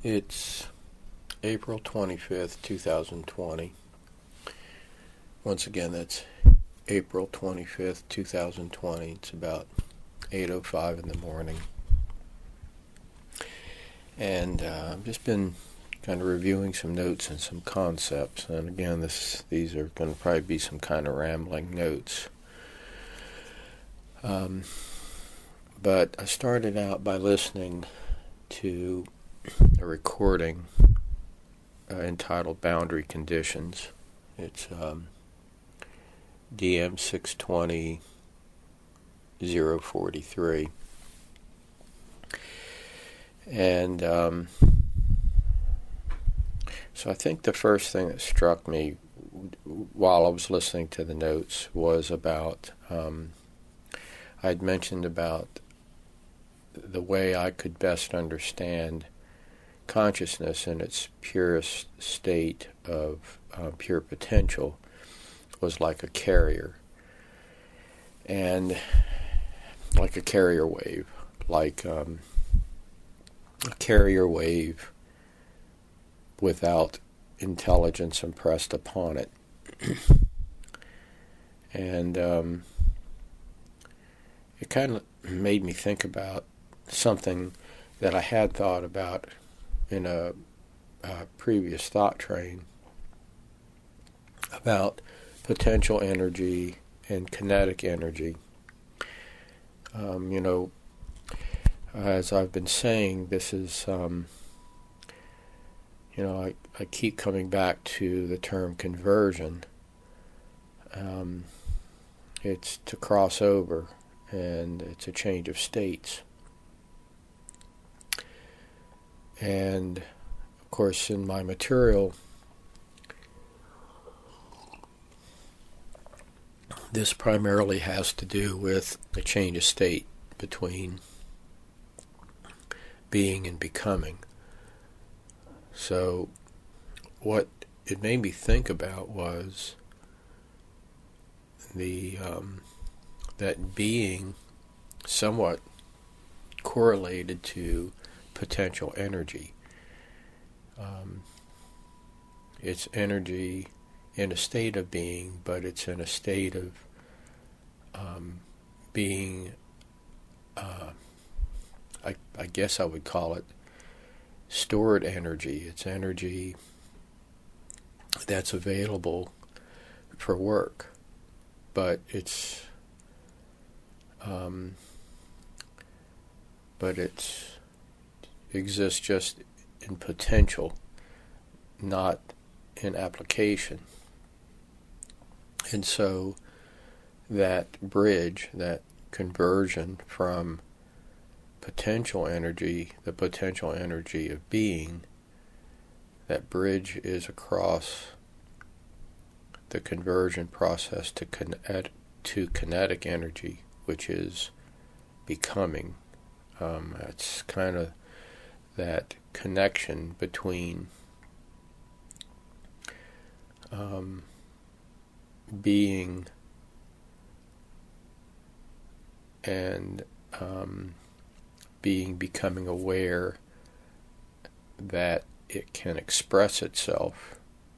It's April 25th, 2020. Once again, that's April 25th, 2020. It's about 8:05 in the morning. And I've just been kind of reviewing some notes and some concepts. And again, these are going to probably be some kind of rambling notes. But I started out by listening to a recording entitled Boundary Conditions. It's DM 620 043. And so I think the first thing that struck me while I was listening to the notes was about, I'd mentioned about the way I could best understand consciousness in its purest state of pure potential was like a carrier, and like a carrier wave, like a carrier wave without intelligence impressed upon it. And it kind of made me think about something that I had thought about in a previous thought train about potential energy and kinetic energy. As I've been saying, this is, I keep coming back to the term conversion. It's to cross over, and it's a change of states. And, of course, in my material, this primarily has to do with a change of state between being and becoming. So, what it made me think about was that being somewhat correlated to potential energy. It's energy in a state of being, but it's in a state of being, I guess I would call it stored energy. It's energy that's available for work, but it exists just in potential, not in application. And so that bridge, that conversion from potential energy, the potential energy of being, that bridge is across the conversion process to kinetic energy, which is becoming. It's kind of that connection between being and becoming aware that it can express itself,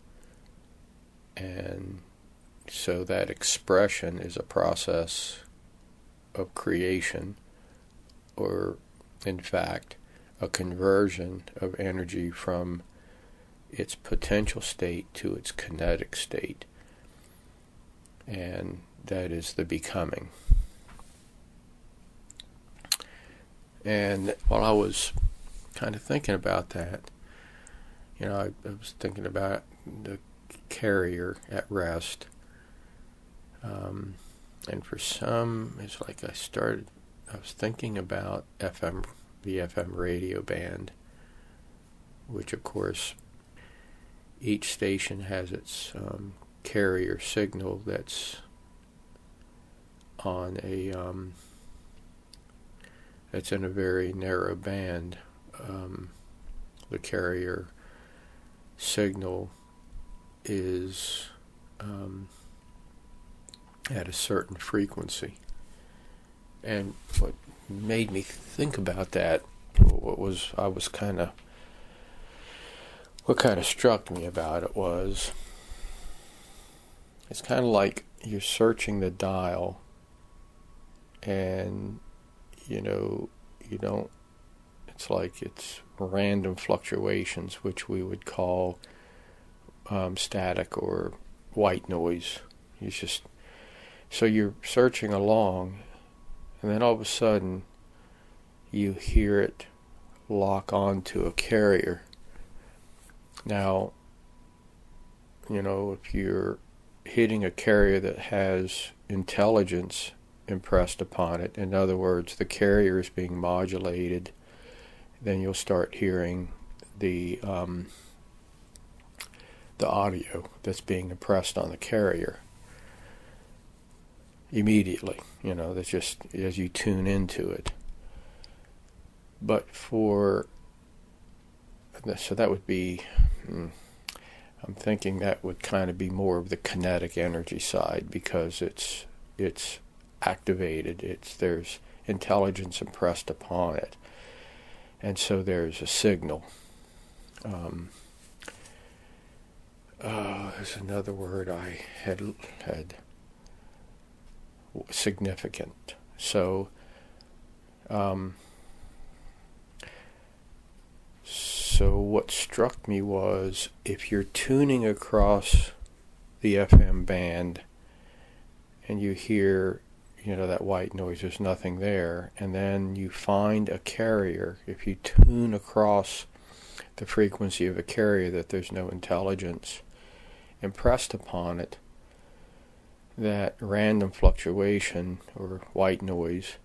and so that expression is a process of creation, or in fact a conversion of energy from its potential state to its kinetic state, and that is the becoming. And while I was kind of thinking about that, I was thinking about the carrier at rest, and for some, it's like I was thinking about the FM radio band, which of course each station has its carrier signal that's on that's in a very narrow band. The carrier signal is at a certain frequency. And what made me think about that, I was kind of what kind of struck me about it was, it's kind of like you're searching the dial, and you don't, it's like it's random fluctuations, which we would call static or white noise. So you're searching along, and then all of a sudden you hear it lock onto a carrier. Now, if you're hitting a carrier that has intelligence impressed upon it, in other words, the carrier is being modulated, then you'll start hearing the audio that's being impressed on the carrier immediately. That's just as you tune into it. But so that would be, I'm thinking that would kind of be more of the kinetic energy side, because it's activated. There's intelligence impressed upon it, and so there's a signal. There's another word I had significant. So what struck me was, if you're tuning across the FM band and you hear, that white noise, there's nothing there, and then you find a carrier, if you tune across the frequency of a carrier that there's no intelligence impressed upon it, that random fluctuation or white noise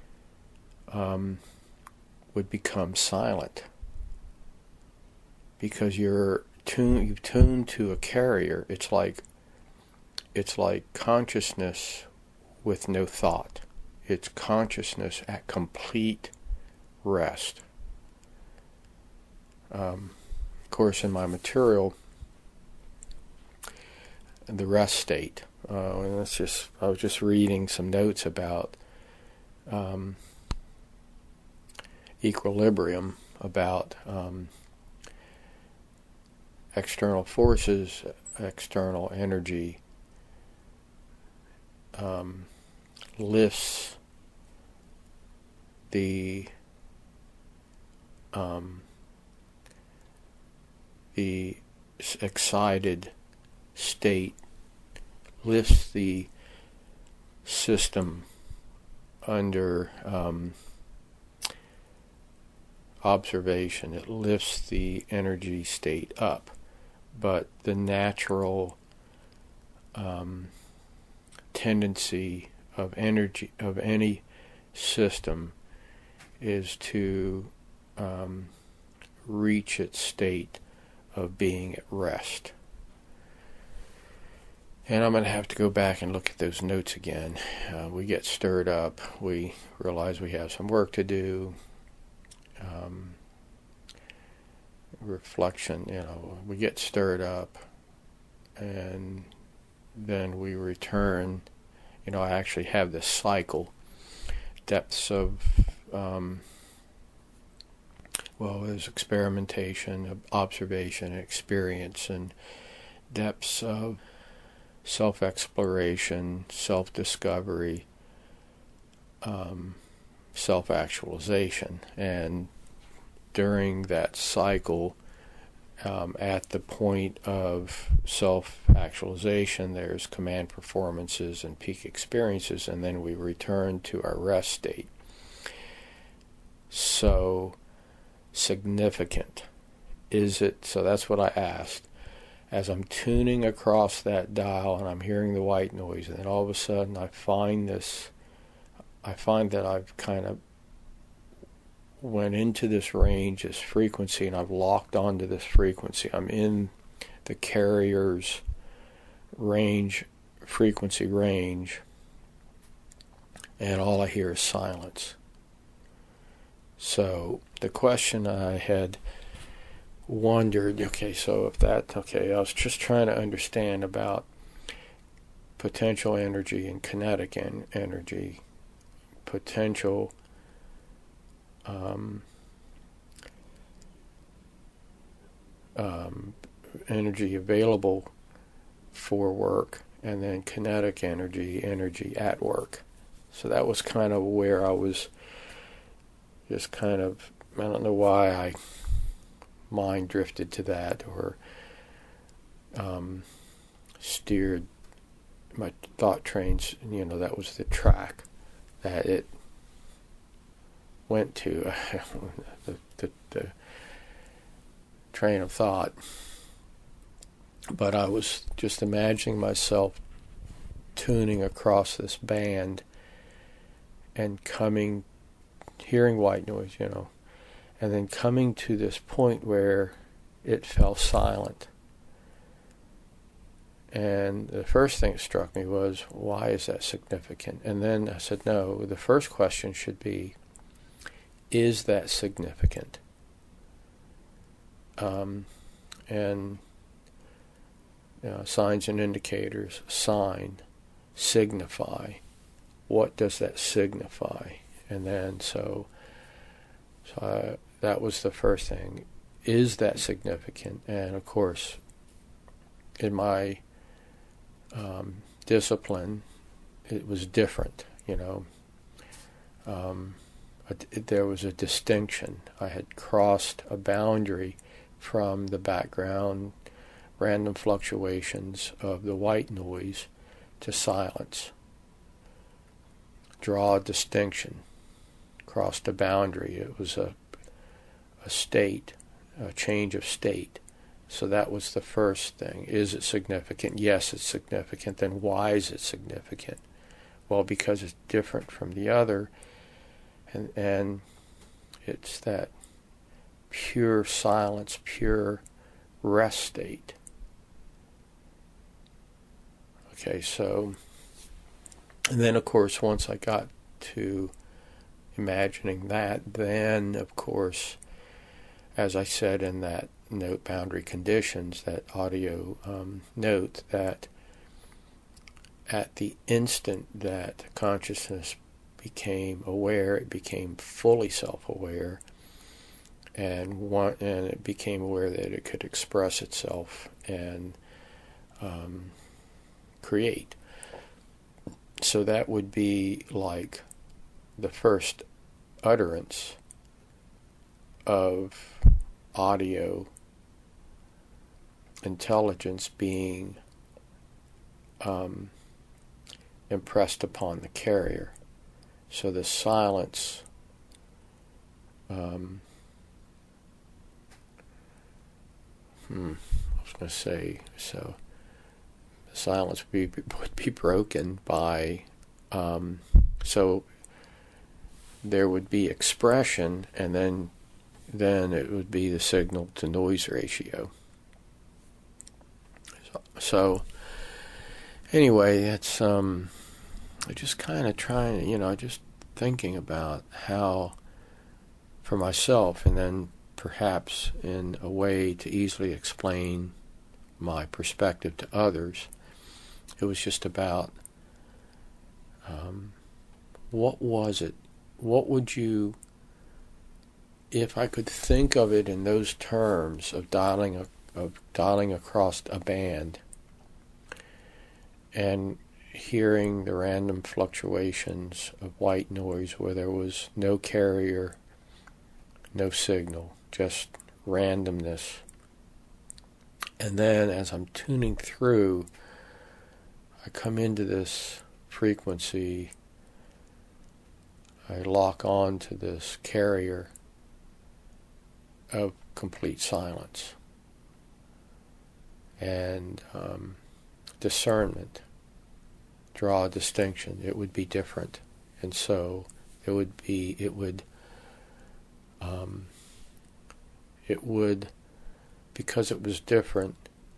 would become silent, because you've tuned to a carrier. It's like consciousness with no thought. It's consciousness at complete rest. Of course, in my material, the rest state. And I was just reading some notes about equilibrium, about external forces, external energy lifts the excited state, lifts the system under observation. It lifts the energy state up, but the natural tendency of energy of any system is to reach its state of being at rest. And I'm going to have to go back and look at those notes again. We get stirred up. We realize we have some work to do. Reflection, we get stirred up, and then we return. I actually have this cycle, depths of, there's experimentation, observation, experience, and depths of self-exploration, self-discovery, self-actualization. And during that cycle, at the point of self-actualization, there's command performances and peak experiences, and then we return to our rest state. So significant is it? So that's what I asked. As I'm tuning across that dial and I'm hearing the white noise, and then all of a sudden I find that I've kind of went into this range, this frequency, and I've locked onto this frequency. I'm in the carrier's frequency range, and all I hear is silence. So the question I had wondered, I was just trying to understand about potential energy and kinetic energy, potential energy available for work, and then kinetic energy at work. So that was kind of where I was just kind of, I don't know why I mind drifted to that, or steered my thought trains, that was the track that it went to, the train of thought. But I was just imagining myself tuning across this band and hearing white noise, and then coming to this point where it fell silent. And the first thing that struck me was, why is that significant? And then I said, no, the first question should be, is that significant? And signs and indicators, sign, signify. What does that signify? And then that was the first thing. Is that significant? And of course, in my discipline, it was different. There was a distinction. I had crossed a boundary from the background random fluctuations of the white noise to silence. Draw a distinction. Crossed a boundary. It was a state, a change of state. So that was the first thing. Is it significant? Yes, it's significant. Then why is it significant? Well, because it's different from the other, and it's that pure silence, pure rest state. Okay, so, and then of course once I got to imagining that, then of course, as I said in that note, boundary conditions, that audio note, that at the instant that consciousness became aware, it became fully self-aware, and it became aware that it could express itself and create. So that would be like the first utterance of audio intelligence being impressed upon the carrier. So the silence I was going to say, so the silence would be broken by, so there would be expression, and then it would be the signal to noise ratio. So anyway, it's I just kind of trying, just thinking about how, for myself, and then perhaps in a way to easily explain my perspective to others, it was just about what was it? What would you, if I could think of it in those terms of dialing across a band and hearing the random fluctuations of white noise where there was no carrier, no signal, just randomness. And then as I'm tuning through, I come into this frequency, I lock on to this carrier of complete silence. And discernment, draw a distinction. It would be different. And so it would, because it was different,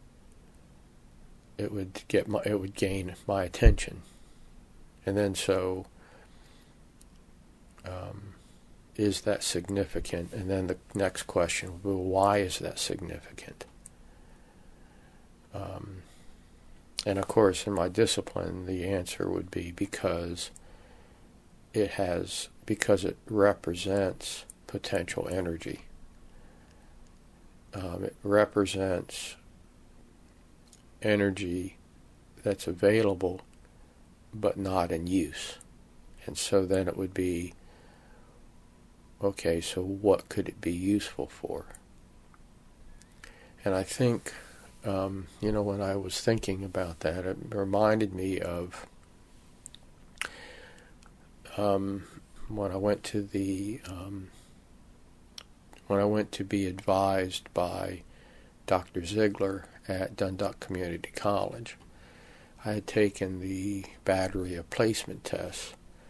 it would gain my attention. And then so, is that significant? And then the next question would be, well, why is that significant? And of course, in my discipline, the answer would be because it represents potential energy. It represents energy that's available but not in use. And so then it would be, okay, so what could it be useful for? And I think, when I was thinking about that, it reminded me of when I went to be advised by Dr. Ziegler at Dundalk Community College. I had taken the battery of placement tests,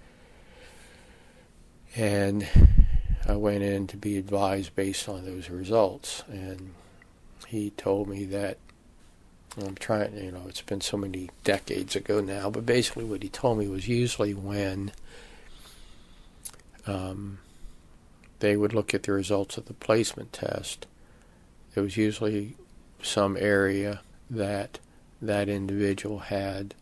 and I went in to be advised based on those results. And he told me that, I'm trying, it's been so many decades ago now, but basically what he told me was usually when they would look at the results of the placement test, there was usually some area that individual had,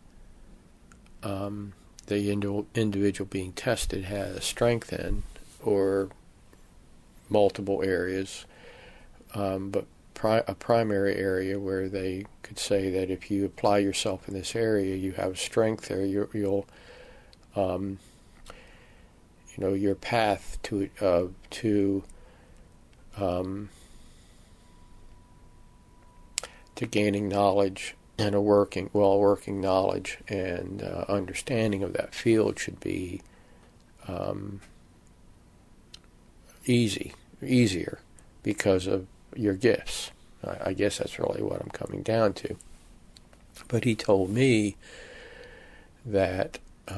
the individual being tested had a strength in, or multiple areas, but a primary area where they could say that if you apply yourself in this area, you have strength there. You'll your path to gaining knowledge and a working knowledge and understanding of that field should be easier because of your gifts. I guess that's really what I'm coming down to. But he told me that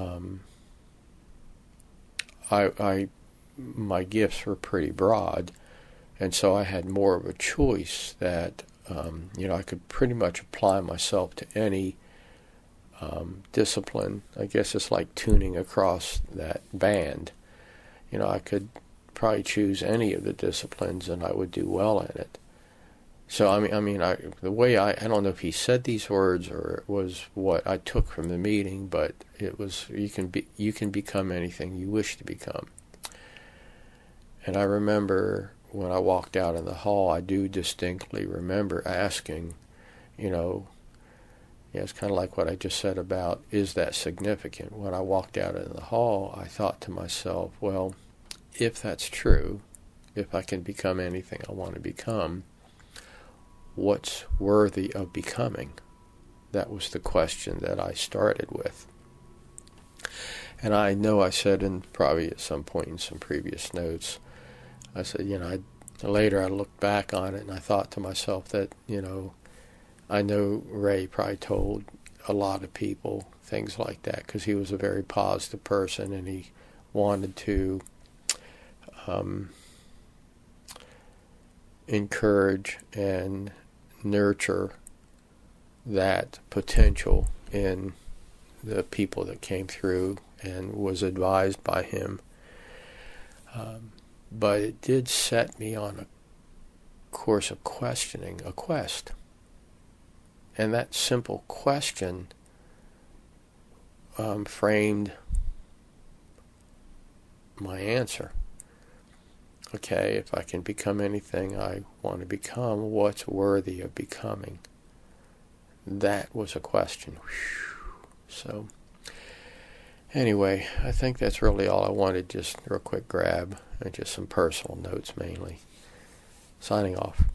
my gifts were pretty broad, and so I had more of a choice that I could pretty much apply myself to any discipline. I guess it's like tuning across that band. I could probably choose any of the disciplines and I would do well in it. So I don't know if he said these words or it was what I took from the meeting, but it was you can become anything you wish to become. And I remember when I walked out in the hall, I do distinctly remember asking, it's kind of like what I just said about, is that significant? When I walked out in the hall, I thought to myself, well, if that's true, if I can become anything I want to become, what's worthy of becoming? That was the question that I started with. And I know I said probably at some point in some previous notes, I said, later I looked back on it and I thought to myself that, I know Ray probably told a lot of people things like that because he was a very positive person and he wanted to encourage and nurture that potential in the people that came through and was advised by him. But it did set me on a course of questioning, a quest. And that simple question framed my answer. Okay, if I can become anything I want to become, what's worthy of becoming? That was a question. So, anyway, I think that's really all I wanted, just a real quick grab, and just some personal notes mainly. Signing off.